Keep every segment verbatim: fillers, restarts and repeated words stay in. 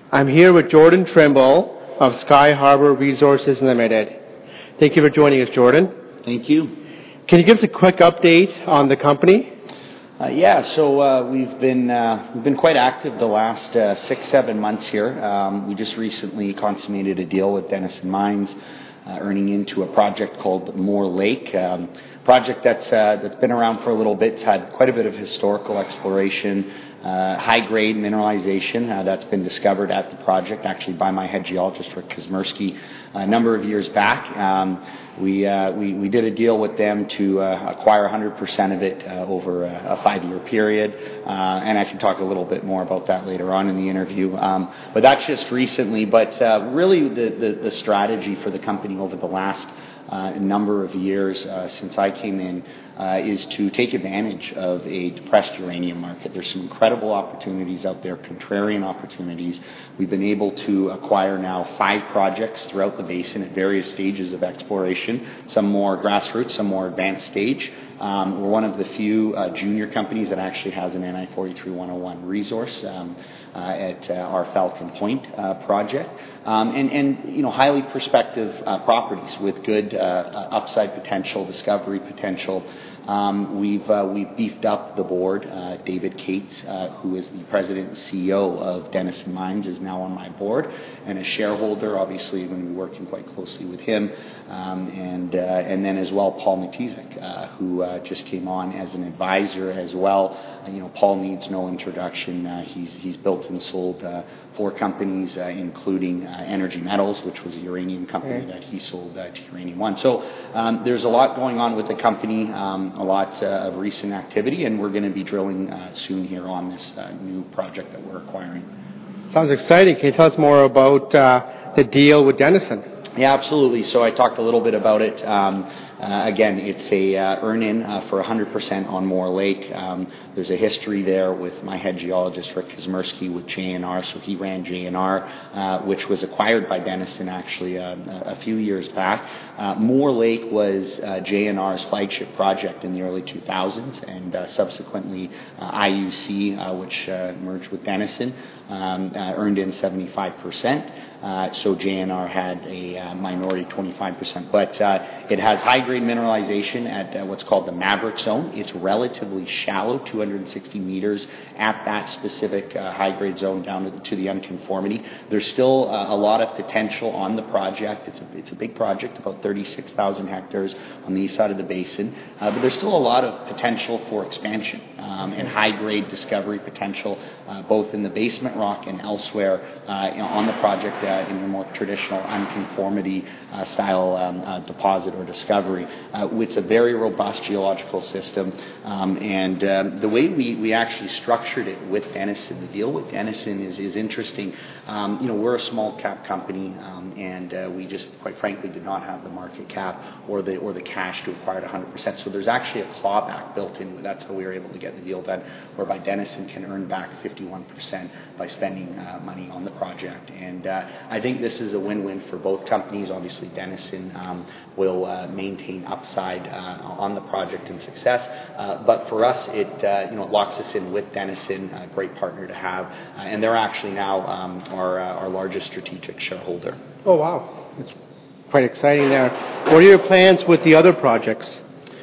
I'm here with Jordan Trimble of Sky Harbor Resources Limited. Thank you for joining us, Jordan. Thank you. Can you give us a quick update on the company? Uh, yeah, so uh, we've been uh, we've been quite active the last uh, six, seven months here. Um, we just recently consummated a deal with Denison Mines, uh, earning into a project called Moore Lake. Um, project that's uh, that's been around for a little bit. It's had quite a bit of historical exploration, uh, high-grade mineralization uh, that's been discovered at the project, actually by my head geologist, Rick Kazmersky, a number of years back. Um, we, uh, we we did a deal with them to uh, acquire one hundred percent of it uh, over a, a five-year period, uh, and I can talk a little bit more about that later on in the interview. Um, but that's just recently. But uh, really, the, the the strategy for the company over the last uh, number of years uh, since I came in uh, is to take advantage of a depressed uranium market. There's some incredible opportunities out there, contrarian opportunities. We've been able to acquire now five projects throughout the basin at various stages of exploration, some more grassroots, some more advanced stage. Um, we're one of the few uh, junior companies that actually has an N I forty-three one oh one resource um, uh, at uh, our Falcon Point uh, project, um, and, and you know highly prospective uh, properties with good uh, upside potential, discovery potential. Um, we've uh, we've beefed up the board. Uh, David Cates, uh, who is the president and C E O of Denison Mines, is now on my board and a shareholder. Obviously, going to be working quite closely with him, um, and uh, and then as well Paul Matizek, uh, who uh, just came on as an advisor as well. Uh, you know, Paul needs no introduction. Uh, he's he's built and sold uh, four companies, uh, including uh, Energy Metals, which was a uranium company that he sold uh, to Uranium One. So um, there's a lot going on with the company. Um, a lot uh, of recent activity, and we're going to be drilling uh, soon here on this uh, new project that we're acquiring. Sounds exciting. Can you tell us more about uh, the deal with Denison? Yeah, absolutely. So I talked a little bit about it. Um, uh, again, it's a uh, earn-in uh, for one hundred percent on Moore Lake. Um, there's a history there with my head geologist, Rick Kazmersky, with J N R. So he ran J N R, uh, which was acquired by Denison actually uh, a few years back. Uh, Moore Lake was uh, J N R's flagship project in the early two thousands, and uh, subsequently uh, I U C, uh, which uh, merged with Denison, um, uh, earned in seventy-five percent. Uh, so J N R had a uh, minority twenty-five percent. But uh, it has high-grade mineralization at uh, what's called the Maverick Zone. It's relatively shallow, two hundred sixty meters at that specific uh, high-grade zone down to the, to the unconformity. There's still uh, a lot of potential on the project. It's a, it's a big project, about thirty-six thousand hectares on the east side of the basin. Uh, but there's still a lot of potential for expansion um, and high-grade discovery potential, uh, both in the basement rock and elsewhere uh, you know, on the project. Uh, in a more traditional unconformity uh, style um, uh, deposit or discovery. Uh, it's a very robust geological system, um, and um, the way we, we actually structured it with Denison, the deal with Denison is, is interesting. Um, you know, we're a small cap company, um, and uh, we just, quite frankly, did not have the market cap or the or the cash to acquire it one hundred percent. So there's actually a clawback built in. That's how we were able to get the deal done, whereby Denison can earn back fifty-one percent by spending uh, money on the project. And uh, I think this is a win-win for both companies. Obviously, Denison um, will uh, maintain upside uh, on the project and success, uh, but for us, it uh, you know it locks us in with Denison, a great partner to have, uh, and they're actually now um, our uh, our largest strategic shareholder. Oh wow, it's quite exciting there. What are your plans with the other projects?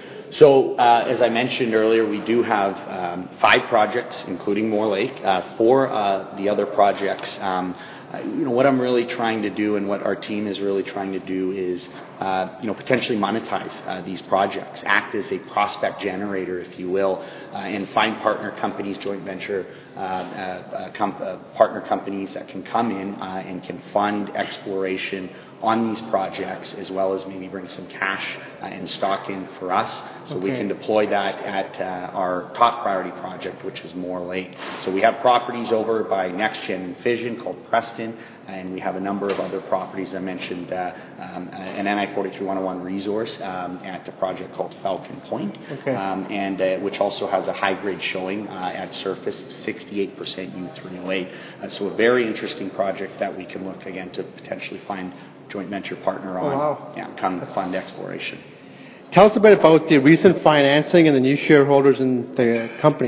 So, uh, as I mentioned earlier, we do have um, five projects, including Moore Lake. Uh, for uh, the other projects, um, uh, you know, what I'm really trying to do, and what our team is really trying to do, is uh, you know potentially monetize uh, these projects, act as a prospect generator, if you will, uh, and find partner companies, joint venture uh, uh, com- uh, partner companies that can come in uh, and can fund exploration on these projects, as well as maybe bring some cash uh, and stock in for us, so okay. we can deploy that at uh, our top priority project, which is Moore Lake. So we have properties over by NextGen and Fission called Preston, and we have a number of other properties. I mentioned uh, um, an N I forty-three one oh one resource um, at a project called Falcon Point, okay. um, and uh, which also has a high-grade showing uh, at surface, sixty-eight percent U three oh eight. Uh, so a very interesting project that we can look, again, to potentially find joint venture partner on, oh, wow. yeah, come fund exploration. Tell us a bit about the recent financing and the new shareholders in the company.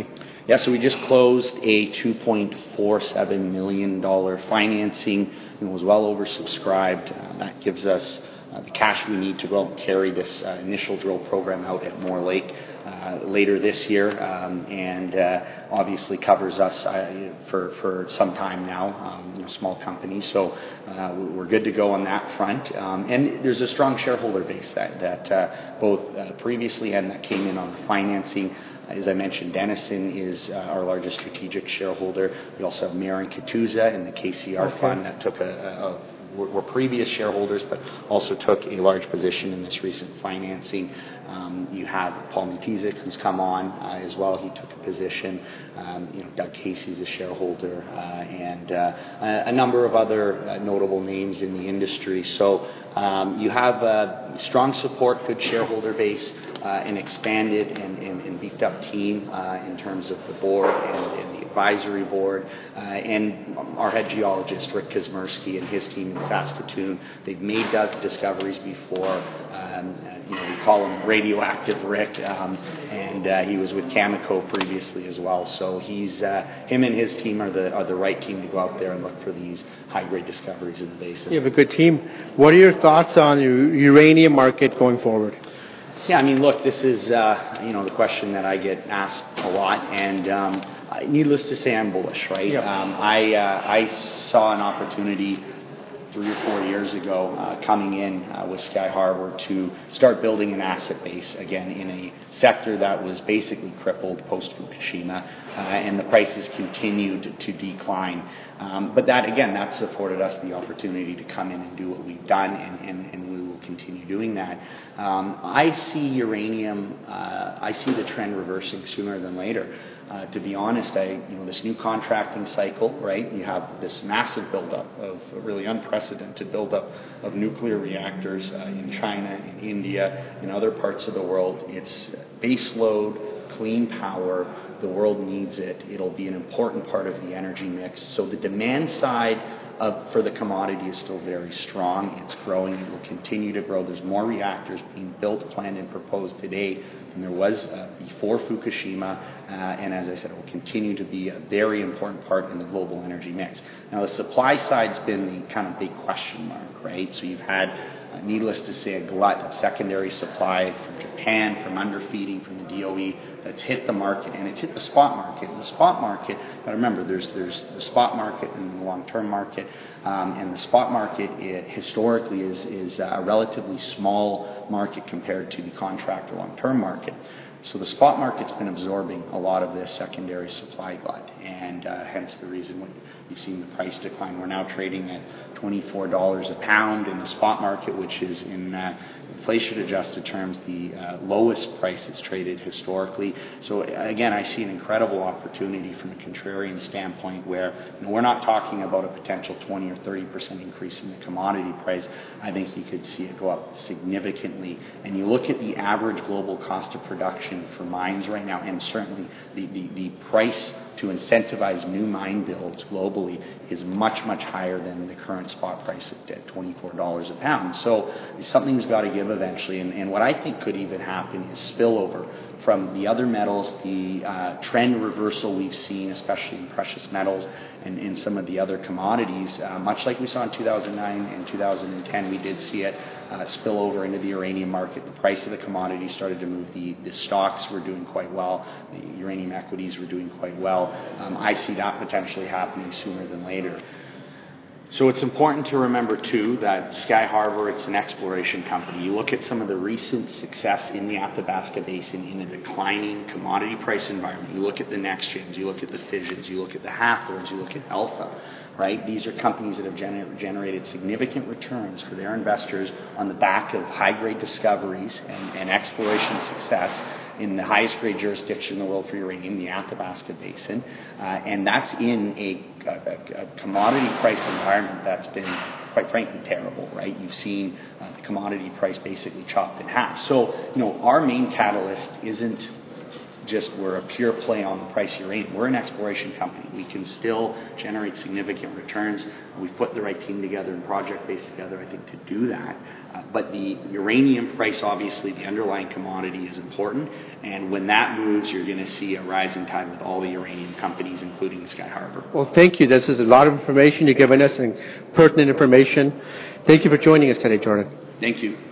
Yeah, so we just closed a two point four seven million dollars financing. It was well oversubscribed. Uh, that gives us uh, the cash we need to go out and carry this uh, initial drill program out at Moore Lake uh, later this year, um, and uh, obviously covers us uh, for, for some time now, um, you know, small company. So uh, we're good to go on that front. Um, and there's a strong shareholder base that, that uh, both uh, previously and that came in on the financing. As I mentioned, Denison is uh, our largest strategic shareholder. We also have Mayor and Katuza in the K C R okay. fund that took a, a, a were previous shareholders, but also took a large position in this recent financing. Um, you have Paul Matizik, who's come on uh, as well. He took a position. Um, you know, Doug Casey's a shareholder, uh, and uh, a, a number of other uh, notable names in the industry. So um, you have uh, strong support, good shareholder base, uh, an expanded and, and, and beefed up team uh, in terms of the board and, and the advisory board, uh, and our head geologist, Rick Kazmersky, and his team in Saskatoon. They've made discoveries before. Um, you know, we call him Radioactive Rick, um, and uh, he was with Cameco previously as well. So he's uh, him and his team are the are the right team to go out there and look for these high-grade discoveries in the basin. You have a good team. What are your thoughts on the uranium market going forward? Yeah, I mean, look, this is uh, you know the question that I get asked a lot, and um, needless to say, I'm bullish, right? Yep. Um, I uh, I saw an opportunity three or four years ago uh, coming in uh, with Sky Harbor to start building an asset base again in a sector that was basically crippled post-Fukushima, uh, and the prices continued to decline. Um, but that, again, that's afforded us the opportunity to come in and do what we've done, and, and, and we will continue doing that. Um, I see uranium, uh, I see the trend reversing sooner than later. Uh, to be honest, I, you know, this new contracting cycle, right? You have this massive buildup of really unprecedented buildup of nuclear reactors uh, in China, in India, in other parts of the world. It's base load, clean power. The world needs it. It'll be an important part of the energy mix. So the demand side of, for the commodity is still very strong. It's growing. It will continue to grow. There's more reactors being built, planned, and proposed today than there was uh, before Fukushima. Uh, and as I said, it will continue to be a very important part in the global energy mix. Now, the supply side's been the kind of big question mark, right? So you've had, uh, needless to say, a glut of secondary supply from Japan, from underfeeding, from the D O E, that's hit the market, and it's hit the spot market. And the spot market, now remember, there's there's the spot market and the long-term market, um, and the spot market it, historically is is a relatively small market compared to the contract or long-term market. So the spot market's been absorbing a lot of this secondary supply glut, and uh, hence the reason when you've seen the price decline. We're now trading at twenty-four dollars a pound in the spot market, which is in uh, inflation-adjusted terms the uh, lowest price it's traded historically. So again, I see an incredible opportunity from a contrarian standpoint where, you know, we're not talking about a potential twenty or thirty percent increase in the commodity price. I think you could see it go up significantly. And you look at the average global cost of production for mines right now, and certainly the, the, the price to incentivize new mine builds globally is much, much higher than the current spot price at twenty-four dollars a pound. So something's got to give eventually, and, and what I think could even happen is spillover from the other metals, the uh, trend reversal we've seen, especially in precious metals and in some of the other commodities. Uh, much like we saw in two thousand nine and two thousand ten, we did see it uh, spill over into the uranium market. The price of the commodity started to move. The, the stocks were doing quite well. The uranium equities were doing quite well. Um, I see that potentially happening sooner than later. So it's important to remember, too, that Sky Harbor, it's an exploration company. You look at some of the recent success in the Athabasca Basin in a declining commodity price environment. You look at the NextGens, you look at the Fissions, you look at the Hathorns, you look at Alpha, right? These are companies that have gener- generated significant returns for their investors on the back of high-grade discoveries and, and exploration success in the highest grade jurisdiction in the world for uranium, the Athabasca Basin, uh, and that's in a, a, a commodity price environment that's been, quite frankly, terrible, right? You've seen uh, the commodity price basically chopped in half. So, you know, our main catalyst isn't just we're a pure play on the price of uranium. We're an exploration company. We can still generate significant returns. We've put the right team together and project base together, I think, to do that. Uh, but the uranium price, obviously, the underlying commodity is important. And when that moves, you're going to see a rising tide with all the uranium companies, including Sky Harbor. Well, thank you. This is a lot of information you've given us and pertinent information. Thank you for joining us today, Jordan. Thank you.